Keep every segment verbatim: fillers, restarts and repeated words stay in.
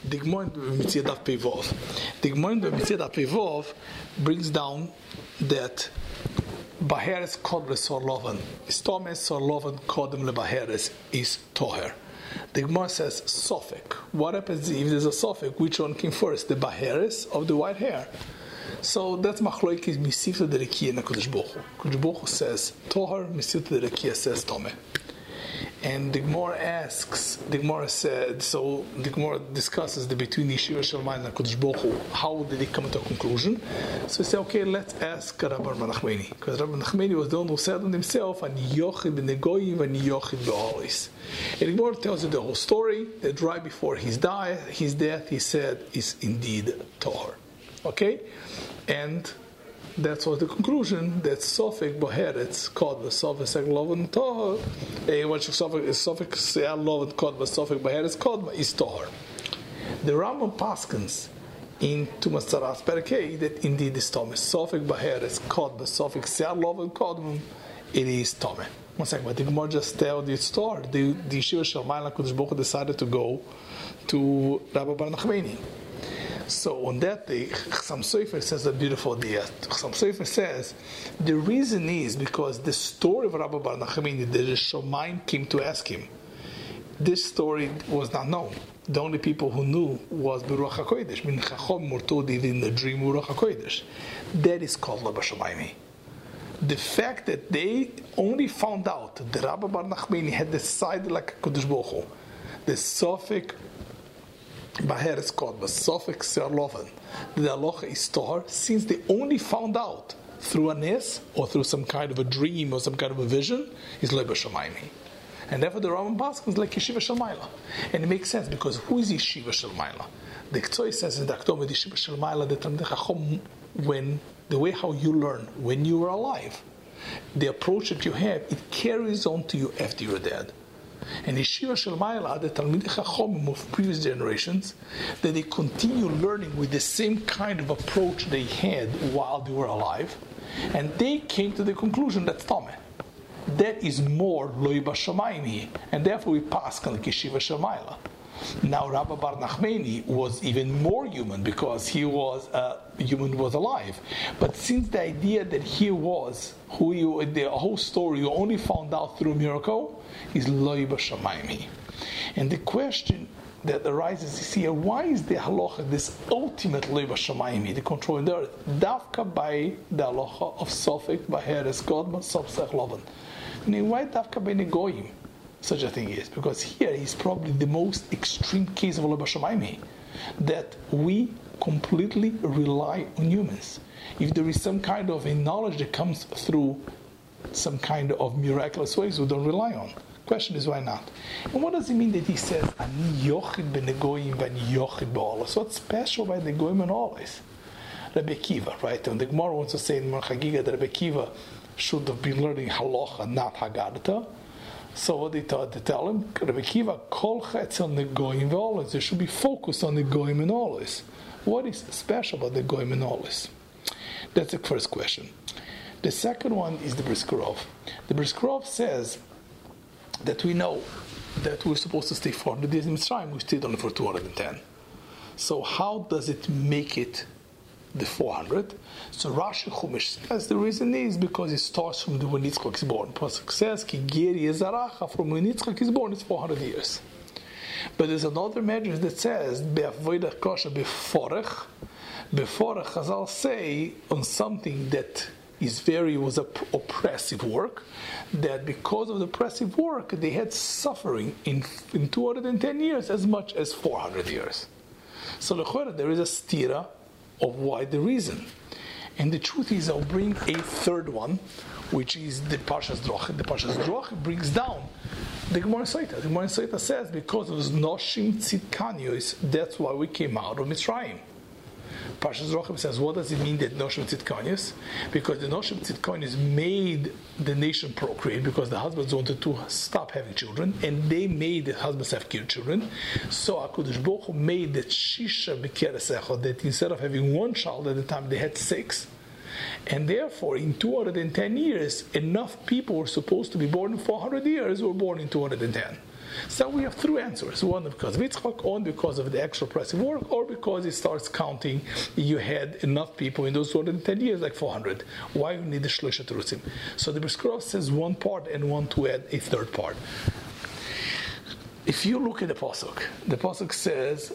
the Gemara in Mitzvah Daf Pevov. The Gemara in Mitzvah Daf Pevov brings down that Baheres Kodle Sorlovan. Stomes Sorlovan Kodem Le Baheres is Toher. The Gemara says Sofik. What happens if there's a Sofik? Which one came first? The Baheres of the white hair? So that's Machloikis Misifta de Rekia na Kodesh Bochu. Kodesh Bochu says Toher, Misifta de Rekia says Tome. And the Gemara asks, the Gemara said, so the Gemara discusses the between Yeshiva Shalmai and Kodesh Bochu. How did they come to a conclusion? So we say, okay, let's ask Rabbi Nachmani, because Rabbi Nachmani was the one who said on himself, "Ani yochid b'negoyim, ani yochid b'olis." And the Gemara tells you the whole story. That right before his die, his death, he said, is indeed Toher. Okay, and that's was the conclusion that Sofik Boheretz called the Sofik Seglovan Toher. A what Sofik is Sofik Seglovan called the Sofik Boheretz called is Toher. The Rambam Paskins in Tumas Tzaras Perkei that indeed is Tome. Sofik Boheretz called the Sofik Seglovan called it is Tome. One second, but the Gemara just tell the story. The the Yeshiva Shalmai Kodesh Bochu decided to go to Rabbi Bar Nachmani. So on that day, Chassam Sofer says a beautiful idea. Chassam Sofer says the reason is because the story of Rabbi Bar Nachmani, the Shomayim came to ask him. This story was not known. The only people who knew was Beruach HaKodesh. Min Chacham Murtod in the dream Beruach HaKodesh. That is called Rabbi Shomayim. The fact that they only found out that Rabbi Bar Nachmani had decided like a Kodesh Bochu, the Sofik Baheres called Sofik Serlovan. The halacha is Toher, since they only found out through a nes or through some kind of a dream or some kind of a vision, is Leba Shamayim. And therefore the Rambam Paschal is like Yeshiva Shalmaila. And it makes sense because who is Yeshiva Shalmaila? The Ktsoy says in the Akdom with Yeshiva Shalmaila that when the way how you learn when you were alive, the approach that you have, it carries on to you after you're dead. And Yeshiva Shalmaila, the Talmidei Chachomim of previous generations, that they continue learning with the same kind of approach they had while they were alive, and they came to the conclusion that's Tomeh. That is more Loi Bashamayim, and therefore we pass like Yeshiva Shalmaila. Now Rabbi Bar Nachmani was even more human because he was uh, human was alive. But since the idea that he was who you, the whole story you only found out through a miracle is Loi Bashamayim. And the question that arises is here: why is the halacha this ultimate Loi Bashamayim, the control in the earth, Davka by the halacha of Sofik Baheres Godma Sofsech Lovan? I mean, why Davka by Negoyim? Such a thing is because here is probably the most extreme case of Leba Shamayim, that we completely rely on humans. If there is some kind of a knowledge that comes through some kind of miraculous ways, we don't rely on. Question is why not? And what does it mean that he says Ani yochid benegoyim v'ani yochid ba'olos? What's special by the goyim and olos? Rabbi Akiva, right? And the Gemara wants to say in Chagiga that Rabbi Akiva should have been learning halacha, not Haggadah. So what they thought to tell him, Rabbi Akiva, kol chetz on the goyim v'olos. They should be focused on the goyim and olos. What is special about the goyim and olos? That's the first question. The second one is the Brisker Rov. The Brisker Rov says that we know that we're supposed to stay four hundred days in Mitzrayim. We stayed only for two hundred ten. So how does it make it the four hundred? So Rashi Chumash says the reason is because it starts from the when Yitzchak is born. Pasuk says Ki Geri Yezaracha, from when Yitzchak is born it's four hundred years. But there's another measure that says Be'avodah Kosher Beforech. Beforech, Chazal say on something that is very was a oppressive work, that because of the oppressive work they had suffering in in two hundred ten years as much as four hundred years. So l'chora there is a stira of why the reason. And the truth is, I'll bring a third one, which is the Parshas Droch. The Parshas Droch brings down the Gemara Saita. The Gemara Saita says because of Noshim Tzidkanios, that's why we came out of Mitzrayim. Parshas Droch says, what does it mean that Noshim Tzidkanios? Because the Noshim Tzidkanios made the nation procreate because the husbands wanted to stop having children, and they made the husbands have children. So HaKadosh Baruch Hu made that Shisha B'keres Echad, that instead of having one child at the time, they had six. And therefore, in two hundred ten years, enough people were supposed to be born in four hundred years were born in two hundred ten. So we have three answers. One because of Yitzchak, one because of the extra oppressive work, or because he starts counting you had enough people in those two hundred ten years, like four hundred. Why you need the Shloisha Terutzim? So the Brisker says one part and one to add a third part. If you look at the Pasuk, the Pasuk says,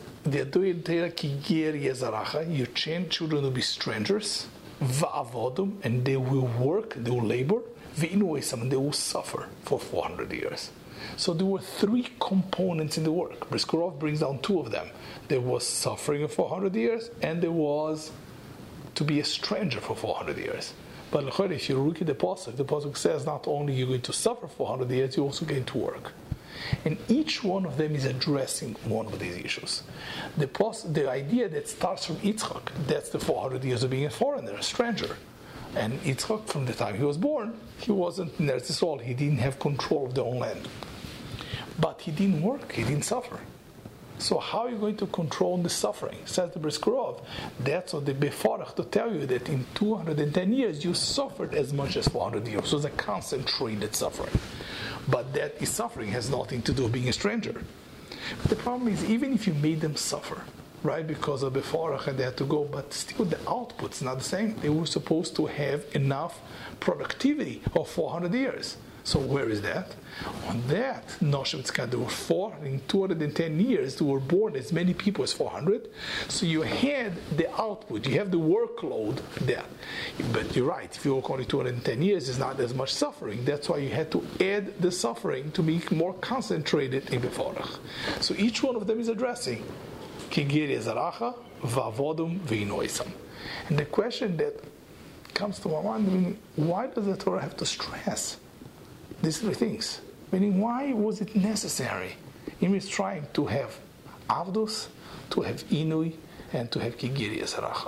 you change children to be strangers, and they will work, they will labor, and they will suffer for four hundred years. So there were three components in the work. Briskerov brings down two of them. There was suffering for four hundred years, and there was to be a stranger for four hundred years. But if you look at the Pasuk, the Pasuk says not only you're going to suffer for four hundred years, you're also going to work. And each one of them is addressing one of these issues. The, pos- the idea that starts from Yitzchak, that's the four hundred years of being a foreigner, a stranger. And Yitzchak, from the time he was born, he wasn't in Eretz Yisrael. He didn't have control of their own land. But he didn't work, he didn't suffer. So how are you going to control the suffering? Says the Briskerov, that's what the Beforach to tell you that in two hundred ten years you suffered as much as four hundred years. So it's a concentrated suffering. But that is suffering has nothing to do with being a stranger. But the problem is, even if you made them suffer, right, because of Beforach and they had to go, but still the output's not the same. They were supposed to have enough productivity of four hundred years. So where is that? On that, Noshem, there were four, in two hundred ten years, there were born as many people as four hundred. So you had the output, you have the workload there. But you're right, if you work only two hundred ten years, it's not as much suffering. That's why you had to add the suffering to be more concentrated in Beforach. So each one of them is addressing Kigiri Zaracha, Vavodum, Vinoisam. And the question that comes to my mind, meaning, why does the Torah have to stress these three things? Meaning, why was it necessary in Mitzrayim to have Avdus, to have Inui, and to have Kigiri Zaracha?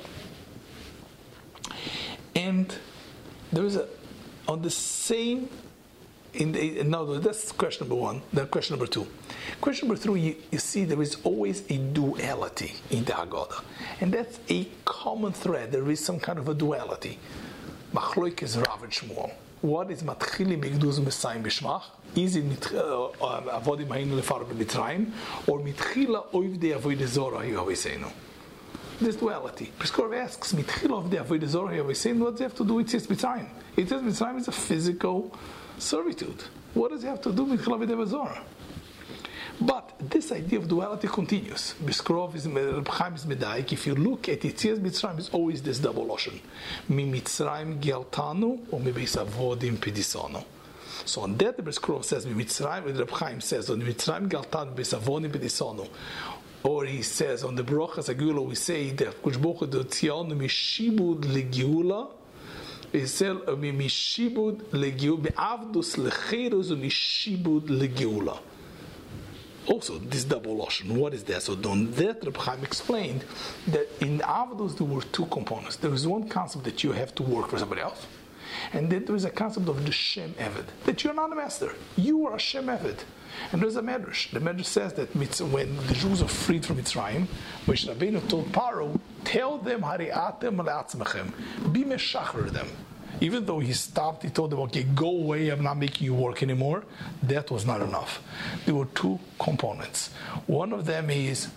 And there is a, on the same, in the, no, that's question number one. Then question number two. Question number three, you, you see there is always a duality in the Haggadah. And that's a common thread. There is some kind of a duality. Machloik is Rav and Shmuel. What is Matchili Begduz Mesayim Bishmach? Is it Avodim Hainu Lefar B'Mitzrayim, or Mitchila Oivdei Avodah Zorah Yehoveseinu? This duality. Briskerov asks, Mitchila Oivdei Avodah Zorah Yehoveseinu, what does it have to do with Yitzias Mitzrayim? Yitzias Mitzrayim is a physical servitude. What does it have to do with Mitchila Oivdei Zorah? But this idea of duality continues. Briskerov is Reb Chaim is Medaik. If you look at Yitzias Mitzrayim, it's always this double ocean. Mi Mitzrayim Geltanu, or Mi Beis Avodim Pedisono. So on that, the Briskerov says, Mi Mitzrayim, and Reb Chaim says, on Mitzrayim Geltanu, Beis Avodim Pedisono. Or he says, on the Brochas Agula, we say, that Kosh Bochu de Tzion, Mi Shibud Legiula, he said, Mi Shibud Legiula, Be'avdus Lecherus, Mi Shibud Legiula. Also, this double ocean, what is that? So, on that, Reb Chaim explained that in Avdus there were two components. There is one concept that you have to work for somebody else, and then there is a concept of the Shem Eved, that you're not a master, you are a Shem Eved. And there's a Medrash. The Medrash says that when the Jews are freed from Mitzrayim, Moshe Rabbeinu told Paro, tell them, Hari'atem le'atzmechem, be meshachar them. Even though he stopped, he told them, okay, go away, I'm not making you work anymore. That was not enough. There were two components. One of them is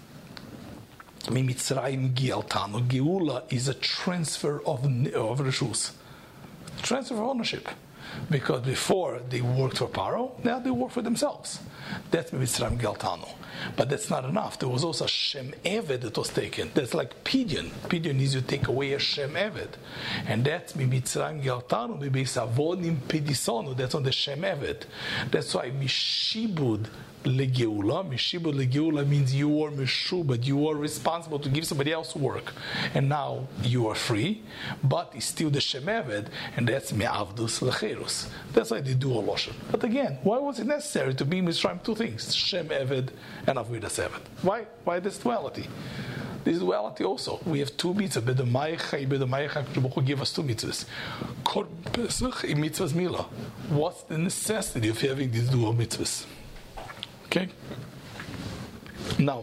Mitzrayim Gialtano. Geula is a transfer of, of Reshus. Transfer of ownership. Because before they worked for Paro, now they work for themselves. That's Mitzrayim Gialtano. But that's not enough. There was also a Shem Eved that was taken. That's like Pidyon. Pidyon is you take away a Shem Eved. And that's Mitzrayim Gialtano, Bebeis Avodim Pedisono. That's on the Shem Eved. That's why Mishibud Legeula. Mishibud Legeula means you are Meshubad. You are responsible to give somebody else work. And now you are free, but it's still the Shem Eved, and that's Me'avdus Lecherus. That's why they do a Loshen. But again, why was it necessary to be Mitzrayim two things? Shem Eved and Avodas Eved. Why? Why this duality? This duality also. We have two mitzvahs. Bedomayecha, Bedomayecha, Baruch give us two mitzvahs. Kol Pesach, mitzvahs Mila. What's the necessity of having these dual mitzvahs? Okay? Now,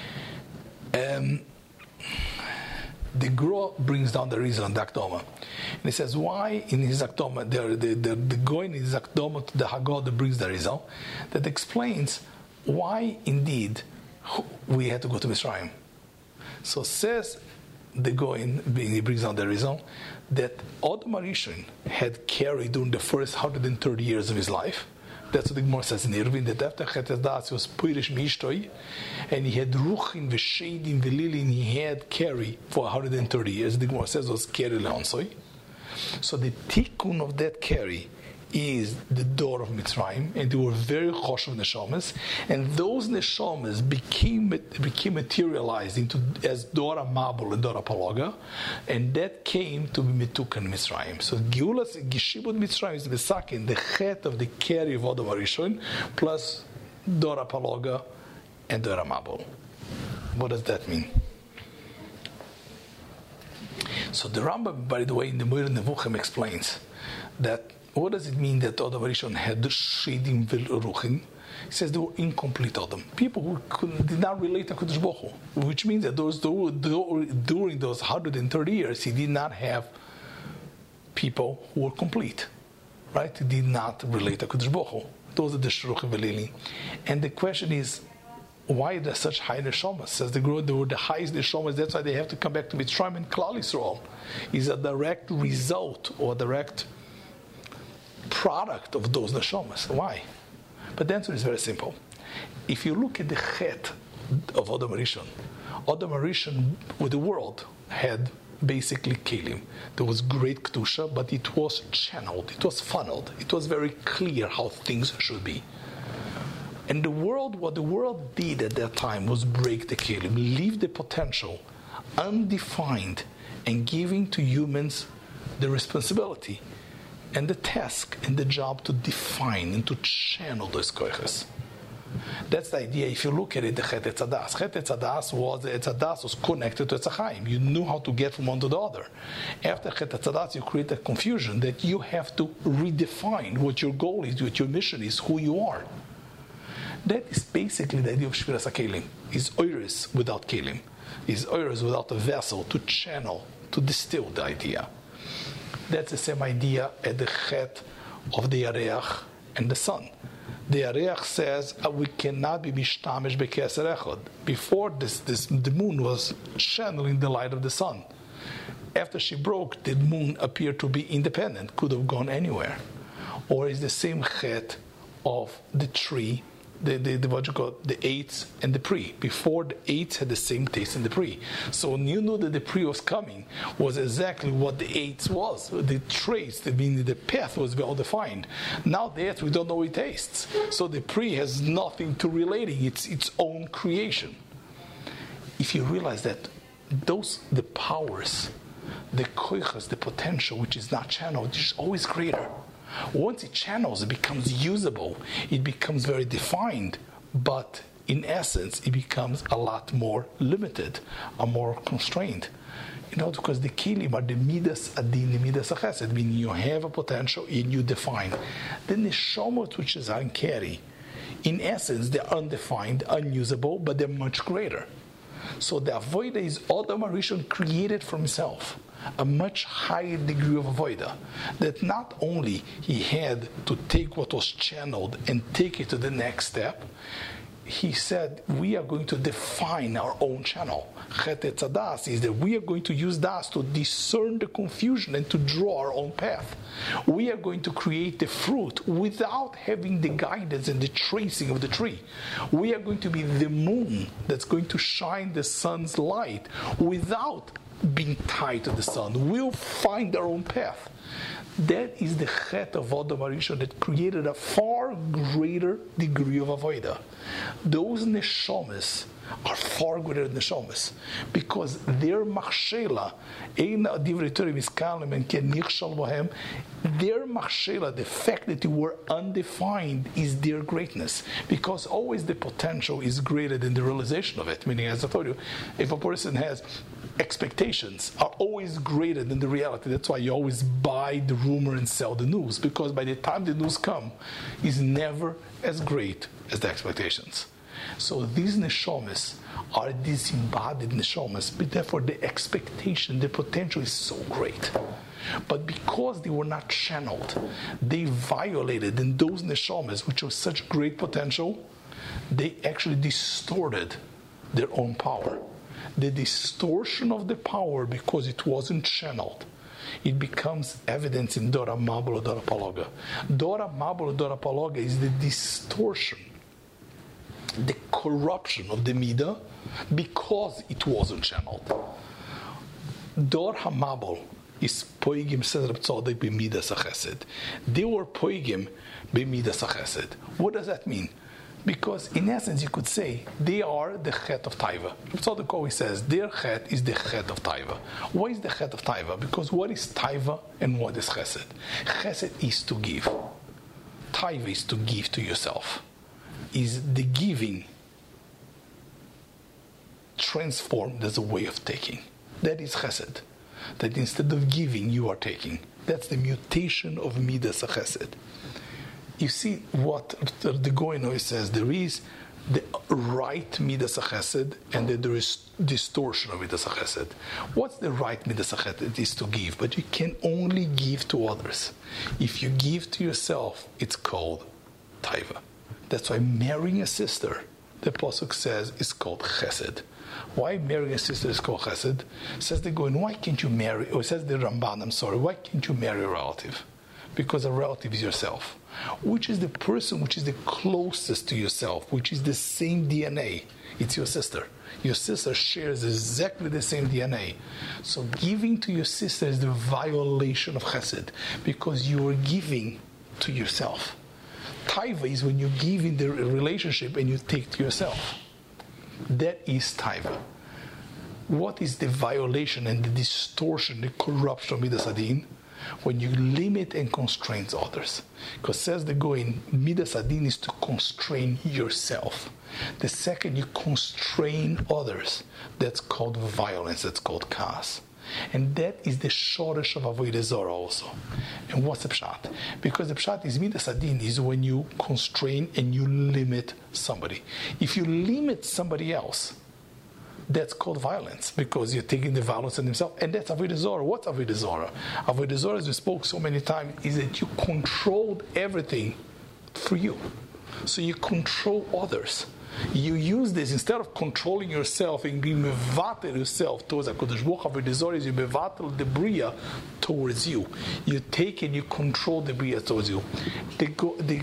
um, the Gra brings down the reason on Dakdoma. And he says, why in his Akdoma, the, the, the, the going in his Akdoma to the Haggadah that brings the Rizal, that explains why indeed we had to go to Mitzrayim. So says the Goin, he brings on the Rizal, that Adam HaRishon had carried during the first one hundred thirty years of his life. That's what the Gemara says in Eruvin, that after Chet Das he was Purish Mishtoi, and he had Ruchin, Veshedim, Velilin, he had carry for one hundred thirty years. The Gemara says it was carry Leonsoi. So the tikkun of that carry is the door of Mitzrayim, and they were very chosh of neshamas, and those neshamas became became materialized into as Dora Mabul and Dora Paloga, and that came to be Mitukan Mitzrayim. So Geulas Gishibud Mitzrayim is Besakin, the chet of the carry of Adam HaRishon, plus Dora Paloga and Dora Mabul. What does that mean? So the Rambam, by the way, in the Moed Nevuchim explains that what does it mean that Adam HaRishon had Shedim Ve'Ruchin? He says they were incomplete Adam. People who could, did not relate to HaKadosh Baruch Hu, which means that those, during those one hundred thirty years, he did not have people who were complete. Right? He did not relate to HaKadosh Baruch Hu. Those are the Shruchim Ve'Lili. And the question is, why are there such high neshamas? Says the Gemara, they were the highest neshamas. That's why they have to come back to Mitzrayim and Klal Yisrael. Is a direct result or direct product of those neshamas. Why? But the answer is very simple. If you look at the chet of Adam HaRishon, Adam HaRishon with the world had basically kelim. There was great kedusha, but it was channeled, it was funneled, it was very clear how things should be. And the world, what the world did at that time was break the kelim, leave the potential undefined, and giving to humans the responsibility and the task and the job to define and to channel those koiches. That's the idea. If you look at it, the Chet Etzadas. Chet Etzadas was, the Etzadas was connected to Etzachaim. You knew how to get from one to the other. After Chet Etzadas, you create a confusion that you have to redefine what your goal is, what your mission is, who you are. That is basically the idea of Shviras HaKelim. Is oiris without kelim. Is oiris without a vessel to channel, to distill the idea. That's the same idea at the chet of the Yareach and the sun. The Yareach says uh, we cannot be mishtamish bekeser echad. Before this, this, the moon was channeling the light of the sun. After she broke, the moon appeared to be independent, could have gone anywhere. Or is the same chet of the tree, the, the, the what you call it, the eights and the pre. Before, the eights had the same taste in the pre. So when you knew that the pre was coming, was exactly what the eights was. The trace, the meaning the path was well defined. Now the eights we don't know it tastes. So the pre has nothing to relating. It's its own creation. If you realize that those the powers, the koichas, the potential which is not channeled, is always greater. Once it channels, it becomes usable, it becomes very defined, but in essence, it becomes a lot more limited, a more constrained. You know, because the kilim are the midas adin, the midas achesed, meaning you have a potential and you define. The neshomot, which is uncari, in essence, they're undefined, unusable, but they're much greater. So the avoida is Adam HaRishon created for himself. A much higher degree of avoida, that not only he had to take what was channeled and take it to the next step, he said, we are going to define our own channel. Chet Etzadas is that we are going to use das to discern the confusion and to draw our own path. We are going to create the fruit without having the guidance and the tracing of the tree. We are going to be the moon that's going to shine the sun's light without being tied to the sun. We'll find our own path. That is the chet of Adam HaRishon that created a far greater degree of avoida. Those neshamas are far greater than neshamas because their machshela, eina divrei Torah miskalim and ken nichshal bohem, their machshela, the fact that you were undefined, is their greatness, because always the potential is greater than the realization of it. Meaning, as I told you, if a person has expectations are always greater than the reality. That's why you always buy the rumor and sell the news, because by the time the news come, is never as great as the expectations. So these neshamas are disembodied neshamas, but therefore the expectation, the potential is so great. But because they were not channeled, they violated in those neshamas, which was such great potential, they actually distorted their own power. The distortion of the power, because it wasn't channeled, it becomes evidence in Dora Mabul or Dora Paloga. Dora Mabul or Dora Paloga is the distortion, the corruption of the Midah, because it wasn't channeled. Dor HaMabul is poigim says Reb Tzadok b'midas hachesed. They were poigim b'midas hachesed. What does that mean? Because in essence, you could say they are the chet of taiva. Reb Tzadok always says their chet is the chet of taiva. Why is the chet of taiva? Because what is taiva and what is chesed? Chesed is to give. Taiva is to give to yourself. Is the giving transformed as a way of taking? That is chesed. That instead of giving, you are taking. That's the mutation of midas chesed. You see what the Goyen always says, there is the right midas chesed and then there is distortion of midas chesed. What's the right midas chesed? It is to give, but you can only give to others. If you give to yourself, it's called taiva. That's why marrying a sister, the Pasuk says, is called chesed. Why marrying a sister is called chesed? Says the Goyen, why can't you marry, or says the Ramban, I'm sorry, why can't you marry a relative? Because a relative is yourself. Which is the person which is the closest to yourself, which is the same D N A. It's your sister. Your sister shares exactly the same D N A. So giving to your sister is the violation of chesed, because you are giving to yourself. Taiva is when you give in the relationship and you take to yourself. That is taiva. What is the violation and the distortion, the corruption of midas adin? When you limit and constrain others. Because says the Goyen, midas adin is to constrain yourself. The second you constrain others, that's called violence, that's called chaos. And that is the shoresh of avodah zarah also. And what's the pshat? Because the pshat is midas adin is when you constrain and you limit somebody. If you limit somebody else, that's called violence, because you're taking the violence on himself, and that's avodah zarah. What's avodah zarah? Avodah zarah, as we spoke so many times, is that you controlled everything for you. So you control others. You use this instead of controlling yourself and being mevatel yourself towards HaKadosh Baruch Hu. Avodah zarah is you mevatel the bria towards you. You take and you control the bria towards you. The go, the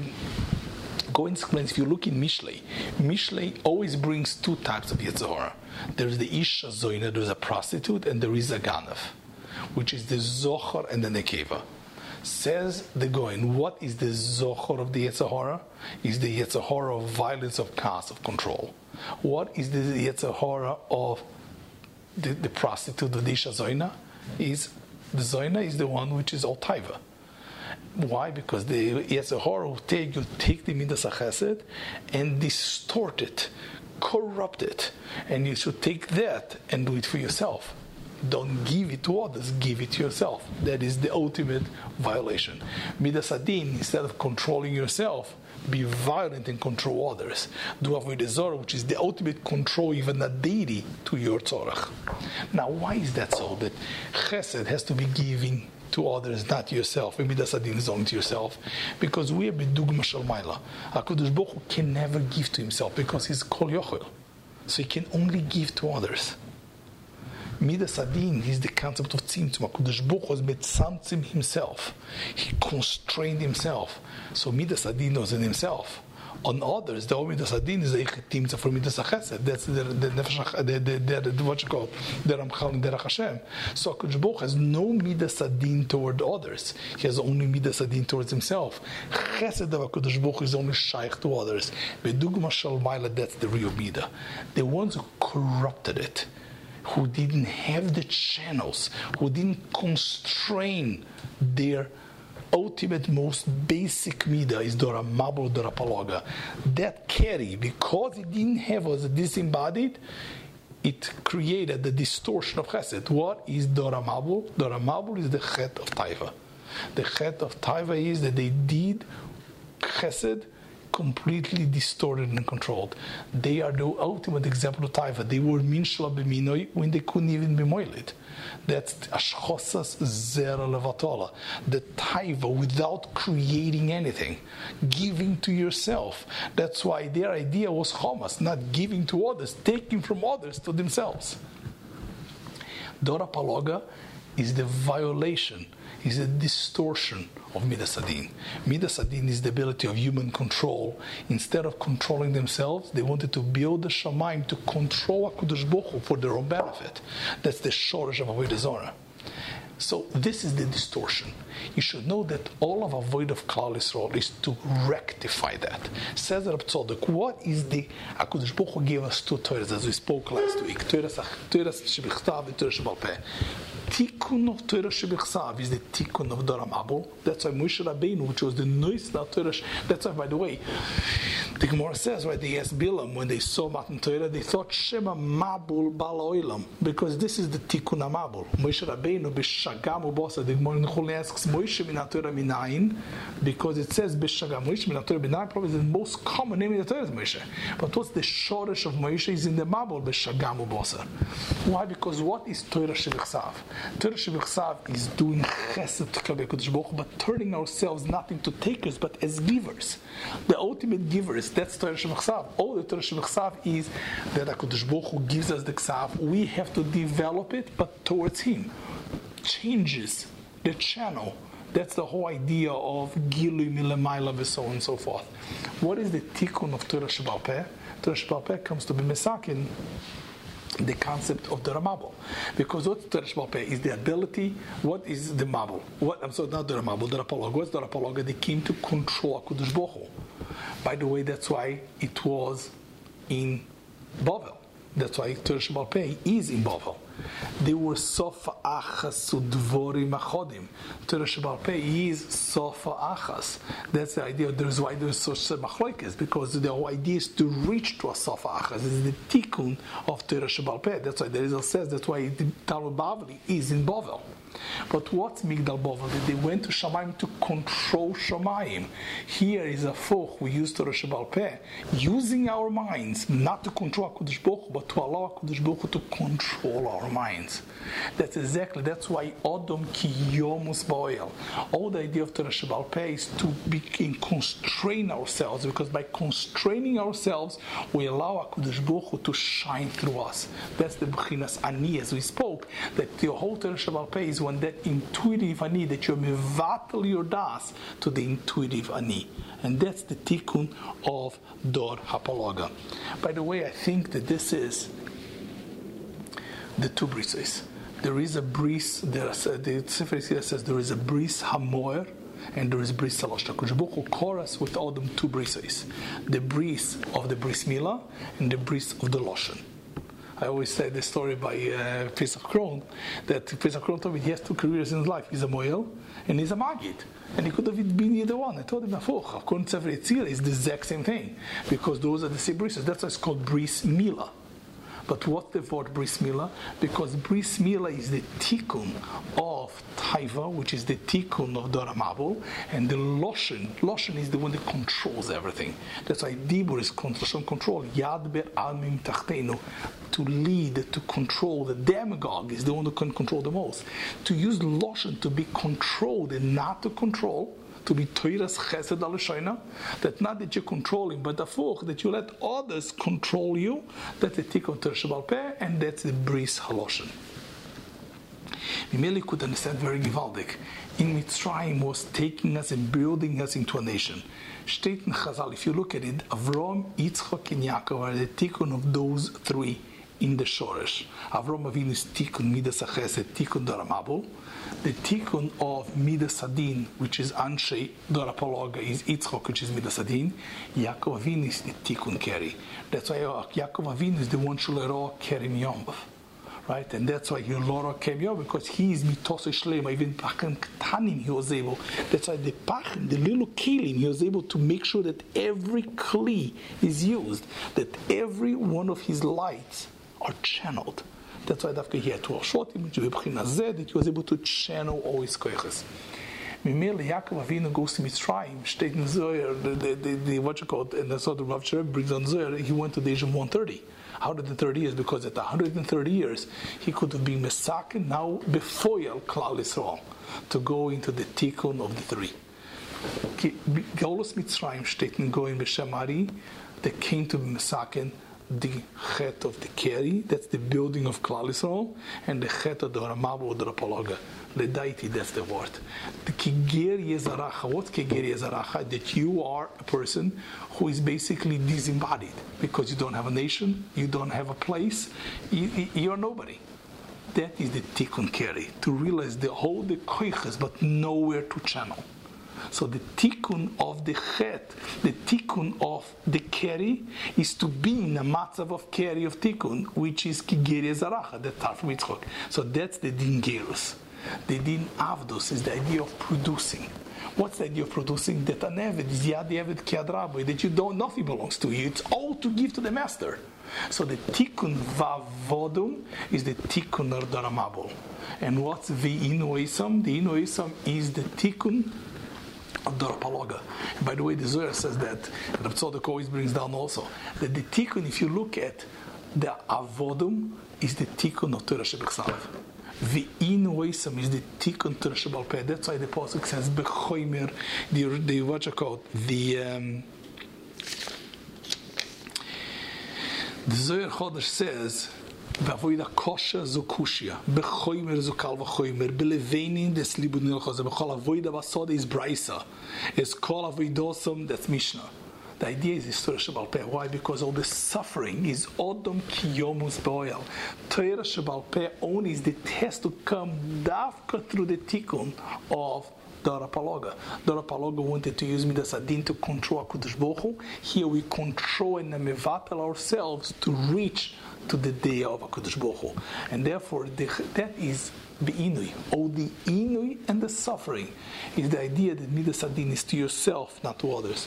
Goyen explains, if you look in Mishlei, Mishlei always brings two types of Yetzer Hara. There's the Isha Zoina, there's a prostitute, and there is a Ganav, which is the Zohar and the Nekeva. Says the Goyen, what is the Zohar of the Yetzer Hara? Is the Yetzer Hara of violence, of chaos, of control. What is the Yetzer Hara of the, the prostitute, the Isha Zoina? Is the Zoina is the one which is all Taiva. Why? Because the Yetzer Hara will take, you take the midas chesed and distort it, corrupt it, and you should take that and do it for yourself. Don't give it to others, give it to yourself. That is the ultimate violation. Midas adin, instead of controlling yourself, be violent and control others. Do avodah zarah, which is the ultimate control, even a deity, to your tzorach. Now, why is that so? That chesed has to be giving to others, not yourself. And midas adin is only to yourself, because we are b'dugma shel maila. HaKadosh Baruch Hu can never give to himself because he's kol yochel, so he can only give to others. Midas adin is the concept of tzimtzum. HaKadosh Baruch Hu has metzamtzim himself. He constrained himself. So midas adin was in himself. On others, the midas adin is a tzimtzum for midas chesed. That's the the the, the, the, the what you call the Ramchal and the Derech Hashem. So HaKadosh Baruch Hu has no midas adin toward others. He has only midas adin towards himself. Chesed of HaKadosh Baruch Hu is only shaykh to others. B'dugma shel maila, that's the real midah. The ones who corrupted it, who didn't have the channels, who didn't constrain their ultimate, most basic midah, is Dora Mabul, Dora Paloga. That carry, because it didn't have, was disembodied, it created the distortion of chesed. What is Dora Mabul? Dora Mabul is the chet of taiva. The chet of taiva is that they did chesed completely distorted and controlled. They are the ultimate example of taiva. They were minshla b'minoi when they couldn't even be moiled. That's ashchosas zera levatola. The taiva without creating anything, giving to yourself. That's why their idea was chomas, not giving to others, taking from others to themselves. Dora Paloga is the violation, is a distortion of Midas Adin. Midas Adin is the ability of human control. Instead of controlling themselves, they wanted to build the Shamaim to control HaKadosh Baruch Hu for their own benefit. That's the shortage of Avodah Zarah. So this is the distortion. You should know that all of Avodah of Klal Yisrael is to rectify that. Says Rab Tzadok, what is the HaKadosh Baruch Hu gave us two Torahs as we spoke last week? Torahs Shebichtav and Torah Shebal Peh. Tikkun of Torah Shebichsav is the Tikkun of Dora Mabul. That's why Moshe Rabbeinu, which was the noise that Torah. That's why, by the way, the Gemara says, right, they asked Bilam when they saw Matan Torah, they thought Shema Mabul Bala Oilam, because this is the Tikkun Mabul. Moshe Rabbeinu b'Shagam u'Bosa. The Gemara in Chulin asks Moshe min Torah minayin, because it says b'Shagam. Moshe min Torah minayin probably is the most common name in the Torah is Moshe. But what's the shoresh of Moshe is in the Mabul b'Shagam u'Bosa. Why? Because what is Torah Shebichsav? Torah Shebichsav is doing chesed to HaKadosh Baruch Hu, but turning ourselves not into takers, but as givers. The ultimate givers, that's Torah Shebichsav. All the Torah Shebichsav is that HaKadosh Baruch Hu gives us the Ksav. We have to develop it, but towards Him. Changes the channel. That's the whole idea of Gilui Milamayla and so on and so forth. What is the tikkun of Torah Shebal Peh? Torah Shebal Peh comes to be mesakin the concept of the Ramabel. Because what Torah Shebal Peh is the ability, what is the Mabel? What, I'm sorry, not the Ramabel, the Rapalog. What's the Rapalog? They came to control HaKadosh Baruch Hu. By the way, that's why it was in Bavel. That's why Torah Shebal Peh is in Bavel. They were Sofa Achas Udvorim Achodim. Torah Shebal Peh is Sofa Achas. That's the idea. There's why there's such machloikes, because the whole idea is to reach to a Sofa Achas. This is the tikkun of Torah Shebal Peh. That's why the Rizal says that's why the Talmud Bavli is in Bavel. But what's Migdal Bavel? They went to Shamayim to control Shamayim. Here is a folk we use Torah Shebal Peh, using our minds, not to control HaKadosh Baruch Hu, but to allow HaKadosh Baruch Hu to control our minds. That's exactly, that's why Odom Ki Yomus Ba'oel. All the idea of Torah Shebal Peh is to begin constrain ourselves, because by constraining ourselves, we allow HaKadosh Baruch Hu to shine through us. That's the B'chinas Ani, as we spoke, that the whole Torah Shebal Peh is when that intuitive ani, that you mevatel your das to the intuitive ani. And that's the tikkun of Dor HaPalaga. By the way, I think that this is the two brises. There is a bris, there's a, the Sefer Yisrael says there is a bris hamoer and there is bris salosh. HaKadosh Baruch Hu chorus with all them two brises. The bris of the bris milah and the bris of the loshen. I always say the story by uh, Pesach Kron, that Pesach Kron told me he has two careers in his life. He's a Moel and he's a Magid. And he could have been either one. I told him, Nafuch, according to Sefer Yetzirah, it's the exact same thing. Because those are the same brises. That's why it's called bris milah. But what's the word bris milah? Because bris milah is the tikkun of taiva, which is the tikkun of Dora Mabul, and the loshen, loshen is the one that controls everything. That's why dibur is control, control. Yad ber almim tachtenu, to lead, to control. The demagogue is the one who can control the most. To use loshen to be controlled and not to control, to be toiras chesed al shayna, that not that you're controlling, but the fuch, that you let others control you. That's the tikkun Torah Shebal Peh, and that's the bris haloshen. Mimeli could understand very givaldik. In Mitzrayim was taking us and building us into a nation. Steht in Chazal, if you look at it, Avram, Yitzchak, and Yaakov are the tikkun of those three in the Shoresh. Avram Avinu is tikkun Midas HaChesed, tikkun Dora Mabul. The tikkun of Midas Adin, which is Anshe Dora Palaga, is Yitzchak, which is Midas Adin. Yaakov Avinu is the tikkun Keri. That's why Yaakov Avinu is the one Shulero Kerim Yom. Right? And that's why Yolora came here, because he is Mitos Shlema, even Pachim Ktanim he was able. That's why the Pachim, the little Kelim, he was able to make sure that every Kli is used, that every one of his lights are channeled. That's why Dafka he had twelve shotim, that he was able to channel all his koiches. Mimele Yaakov Avinu goes to Mitzrayim, steht in Zohar, the, the, the, the, what you call it, and that's what the Rav Chereb brings on Zohar, he went to the age of one hundred thirty. one hundred thirty years, because at one hundred thirty years, he could have been Mesaken now before Klal Yisrael, to go into the Tikkun of the three. Gaulos Mitzrayim steht in Goyim B'Shem Ari, they came to be Mesaken, the chet of the keri, that's the building of Klal Yisrael, and the chet of the Ramabel or the Rapaloga, the deity, that's the word. The Kigeri Yezaracha, what's Kigeri Yezaracha? That you are a person who is basically disembodied, because you don't have a nation, you don't have a place, you, you're nobody. That is the Tikkun Keri, to realize the whole the koiches, but nowhere to channel. So the tikkun of the chet, the tikkun of the keri, is to be in a matzav of keri of tikkun, which is kigeri zaracha, the tar from Yitzchok. So that's the din gerus. The din avdus is the idea of producing. What's the idea of producing? That an eved is yad eved kiadraboy, that you don't, nothing belongs to you. It's all to give to the master. So the tikkun vavodum is the tikkun of the ramabol. And what's the inoisam? The inoisam is the tikkun of the Rapaloga. And by the way, the Zohar says that, and Rav Tzadok always brings down also, that the tikkun, if you look at the avodum, is the tikkun of Torah Shebechsav. The inoisam is the tikkun Torah Shebal Peh. That's why the pasuk says bechoimer, the the what you call the um, the Zohar Chodesh says, Bavoida kosha zo kushia, bechoimer zo kal vachoimer, belevenin des libud nilchos, bechol avoida basod is braisa, is kol avoidosum, that's Mishnah. The idea is Torah Shebal Peh. Why? Because all the suffering is odom kiyomus boil. Torah Shebal Peh only is the test to come dafka through the tikkun of the Rapaloga. The Rapaloga wanted to use Midas Adin to control HaKadosh Baruch Hu. Here we control and mevatel ourselves to reach to the day of HaKadosh Baruch Hu. And therefore, the, that is the inui. All the inui and the suffering is the idea that Midas Adin is to yourself, not to others.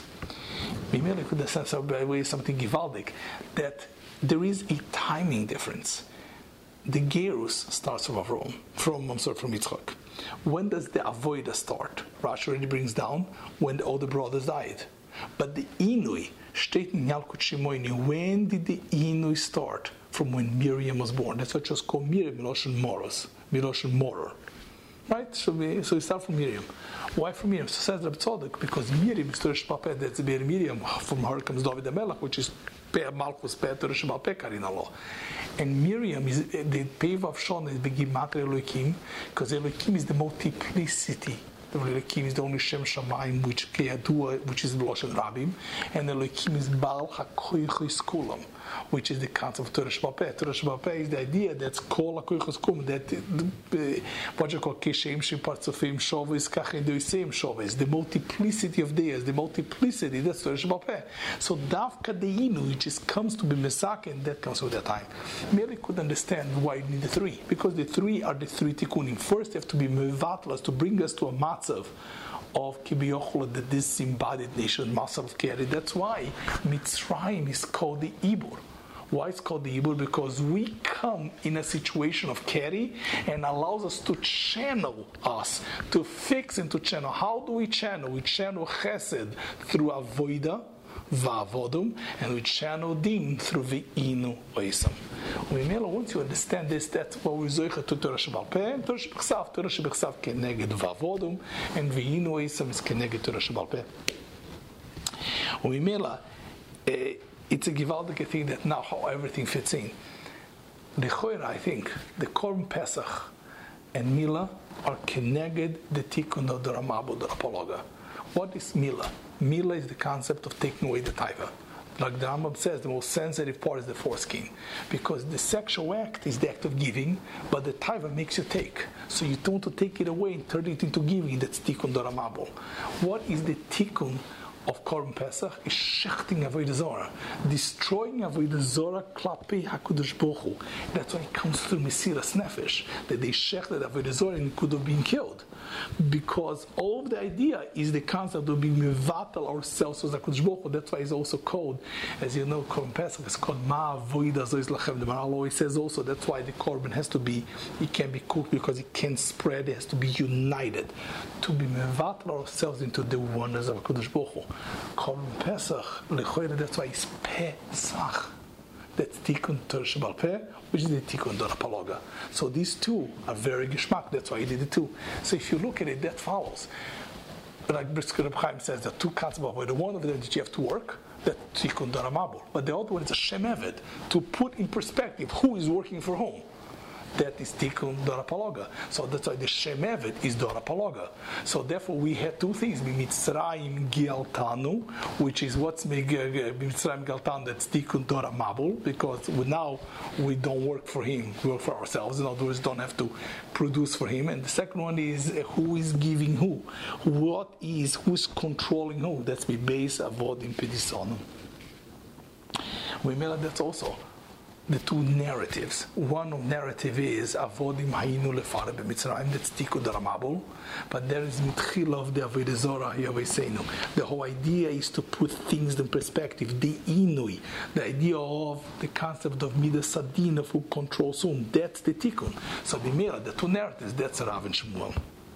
Maybe could have said by way something givaldic, that there is a timing difference. The Gerus starts from Avrom, from I'm sorry, from Yitzchak. When does the Avoida start? Rashi already brings down when all the brothers died. But the Inui, steht in Yalkut Shimoini, when did the Inui start? From when Miriam was born. That's what was called Miriam, Miloshen Moros, Miloshen Morer. Right? So we, so we start from Miriam. Why from Miriam? So says Rav Tzadok, because Miriam is Torah Shebal Peh, that's Be'er Miriam, from her comes David HaMelech, which is Peh Malchus Peh Torah Shebal Peh Karin Allah. And Miriam is the Peh of Shon is the Gimatria Elohim, because Elohim is the multiplicity. The Elohim is the only Shem Shamayim, which Keyadua, which is Loshen Rabim, and Elohim is Baal HaKoichos Kulam, which is the concept of Torah Shebal Peh. Torah Shebal Peh is the idea that's Kol HaKoichos Kulam, that uh, what you call Keshem Shem Partzofim Shovis Kachin Doisem Shovis, the multiplicity of days, the multiplicity, that's Torah Shebal Peh. So Davka Deinu, which is, comes to be Mesaken, that comes with that time. Mary could understand why you need the three, because the three are the three tikkunim. First, they have to be Mevatlas, to bring us to a matzav of Kibiyochla, the disembodied nation, Masav of Keri. That's why Mitzrayim is called the Ibur. Why it's called the Ibur? Because we come in a situation of Keri and allows us to channel us, to fix and to channel. How do we channel? We channel Chesed through Avoida, Vavodum, and we channel Din through Ve'inu Oisam. Once you understand this, that's what we're zoicha to Torah Shebal Peh. Torah Shebechsav, Torah Shebechsav keneged Vavodum, and Ve'inu Oisam is keneged Torah Shebal Peh. Umimela, it's a givaldic thing that now how everything fits in. The Choyra, I think, the Korban Pesach and Mila are keneged the Tikkun of the Ramabo, the Rapaloga. What is Mila? Mila is the concept of taking away the taiva. Like the Rambam says, the most sensitive part is the foreskin. Because the sexual act is the act of giving, but the taiva makes you take. So you don't want to take it away and turn it into giving. That's tikkun doramabel. What is the tikkun of Korban Pesach? Is shechting Avodah Zorah. Destroying Avodah Zorah klapi HaKadosh Baruch Hu. That's why it comes through Mesiras Nefesh, that they shechted Avodah Zorah and could have been killed. because all of the idea is the concept of being mevatel ourselves as HaKadosh Baruch Hu. That's why it's also called, as you know, Korban Pesach is called Ma Avoida Zois Lachem. The Maharal always says also that's why the Korban has to be, it can be cooked because it can spread, it has to be united, to be mevatel ourselves into the oneness of HaKadosh Baruch Hu. Korban Pesach, lechoyre, that's why it's Pesach. That's Tikkun Torah Shebal Peh, which is the Tikkun Dora Paloga. So these two are very geschmack. That's why he did the two. So if you look at it, that follows. Like Brisker Reb Chaim says, there are two concepts of it. One of them that you have to work, that Tikkun Dora Mabul. But the other one is a Shem Eved, to put in perspective who is working for whom. That is Tikkun Dora Paloga. So that's why the Shem Eved is Dora Paloga. So therefore we had two things. B'Mitzrayim Gialtanu, which is what's B'Mitzrayim Gialtanu, that's Tikkun Dora Mabul, because we, now we don't work for him, we work for ourselves. In other words, don't have to produce for him. And the second one is uh, who is giving who? What is, who's controlling who? That's B'Beis Avodim Pedisonum. We made that's also the two narratives. One of narrative is Avodim Hayinu Lefare B'Mitzrayim, that's Tikkun Dora Mabul, but there is Mitchil of the Avodah Zorah Yahweh. The whole idea is to put things in perspective. The Inui, the idea of the concept of Midas Adin, of who controls whom, that's the Tikkun. So the Mira, the two narratives, that's Rav and Shmuel.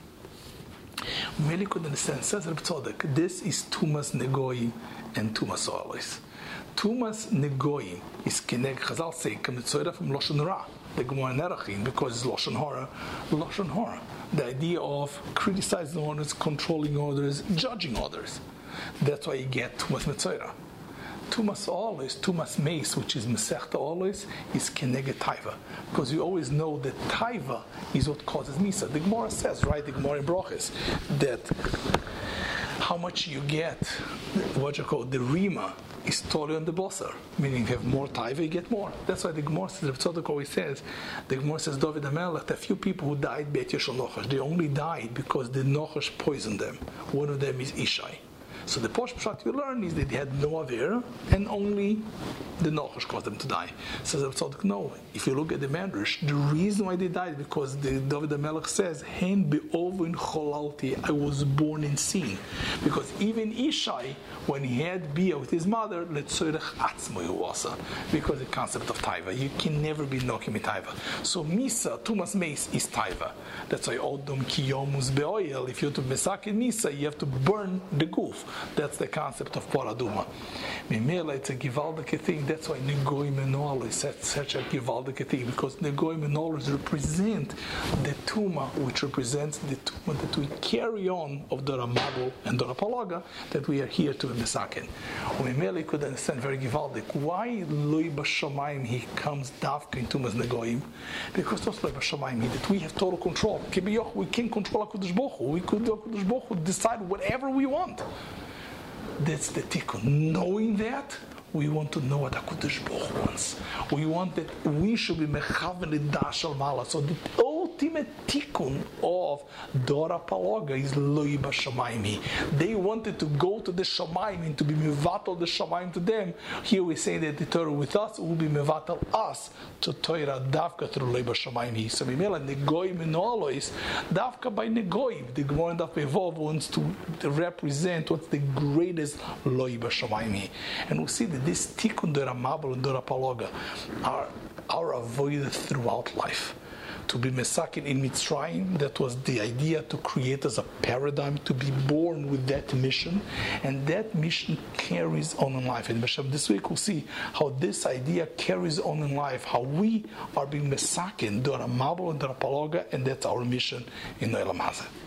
Meli could understand, says Reb Tzodek, this is Tumas Negoim and Tumas Olis. Tumas Negoim is Keneg Chazal say Kamitzorah from Lashon Ra, the Gemara Nerachim, because it's Lashon Hora, Lashon Hora. The idea of criticizing others, controlling others, judging others. That's why you get Tumas Mitzorah. Tumas Olis, Tumas Meis, which is Masechta Olis, is Keneg Taiva, because you always know that Taiva is what causes Misa. The Gemara says, right, the Gemara in Brochus, that how much you get, what you call the Rima, is totally on the Bosser, meaning you have more taiva, you get more. That's why the Gemara says, Reb Tzodok always says, the Gemara says, David HaMelech, a few people who died Beit Yeshua Nochash, they only died because the Nochash poisoned them. One of them is Ishai. So the Posh Pshat you learn is that they had no Avir, and only the Nochash caused them to die. Says Reb Tzodok, no. If you look at the Medrash, the reason why they died, because the David HaMelech says, Hen be'ovin cholalti, I was born in sin. Because even Ishai, when he had Bia with his mother, letzorech atzmo yuwasa, because the concept of taiva, you can never be nokim taiva. So Misa, Tumas Meis, is taiva. That's why Odom kiyomus be'oil, if you're to mesakin Misa, you have to burn the goof. That's the concept of Poraduma. Mimela, it's a givaldike thing. That's why Negoim and Olis, that's such a givaldike thing, because Negoim and Olis represent the Tuma, which represents the Tuma that we carry on of Dora Mabul and Dora Paloga, that we are here to mesaken. Mimela could understand very givaldik. Why Loi Bashamayim he comes Davka in Tumas Negoim? Because those Loi Bashamayim that we have total control. We can control HaKadosh Baruch Hu. We could HaKadosh Baruch Hu decide whatever we want. That's the tikkun. Knowing that, we want to know what HaKadosh Baruch Hu wants. We want that we should be mechaven l'dashal mala. So the ultimate tikkun of Dora Paloga is Loi Bashamayim. They wanted to go to the Shamayim and to be mevatel the Shamayim to them. Here we say that the Torah with us will be mevatel us to Torah davka through Loi Bashamayim. So we mela negoim and olois davka by negoim. The Gemara Daf Vov wants to represent what's the greatest Loi Bashamayim. And we'll see that this tikkun Dora Mabul and Dora Paloga are are avoided throughout life. To be mesakin in Mitzrayim, that was the idea to create as a paradigm, to be born with that mission, and that mission carries on in life. And this week we'll see how this idea carries on in life, how we are being mesakin, Dora Mabul and Dora Paloga, and that's our mission in Olam Hazeh.